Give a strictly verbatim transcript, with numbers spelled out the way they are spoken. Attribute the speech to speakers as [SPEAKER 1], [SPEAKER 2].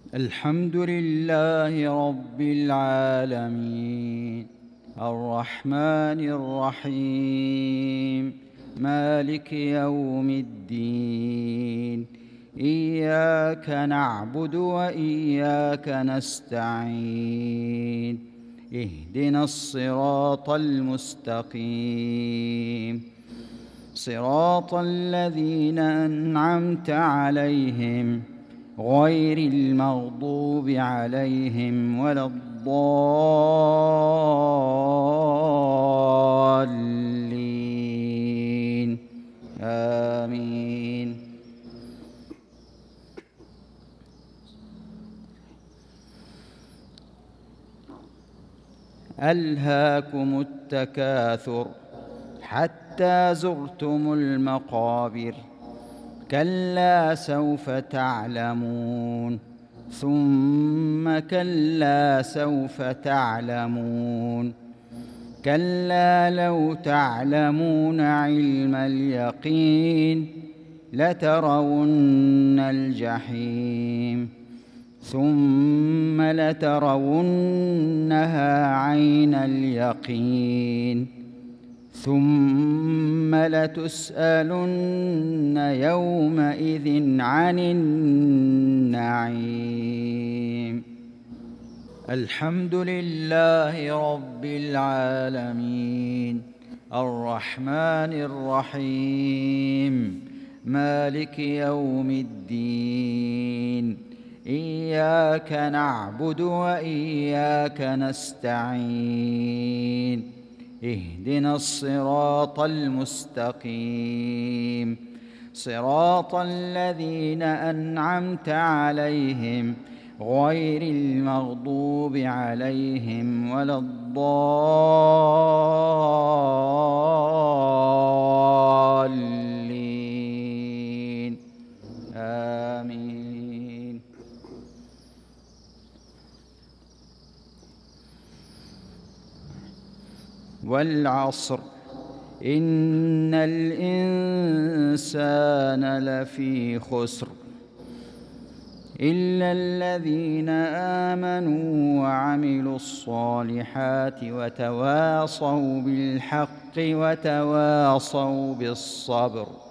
[SPEAKER 1] الحمد لله رب العالمين الرحمن الرحيم مالك يوم الدين إياك نعبد وإياك نستعين اهدنا الصراط المستقيم صراط الذين أنعمت عليهم غير المغضوب عليهم ولا الضالين آمين. ألهاكم التكاثر حتى زرتم المقابر كلا سوف تعلمون ثم كلا سوف تعلمون كلا لو تعلمون علم اليقين لترون الجحيم ثم لترونها عين اليقين ثم لتسألن يومئذ عن النعيم. الحمد لله رب العالمين الرحمن الرحيم مالك يوم الدين إياك نعبد وإياك نستعين اهدنا الصراط المستقيم صراط الذين أنعمت عليهم غير المغضوب عليهم ولا الضالين آمين. والعصر إن الإنسان لفي خسر إلا الذين آمنوا وعملوا الصالحات وتواصوا بالحق وتواصوا بالصبر.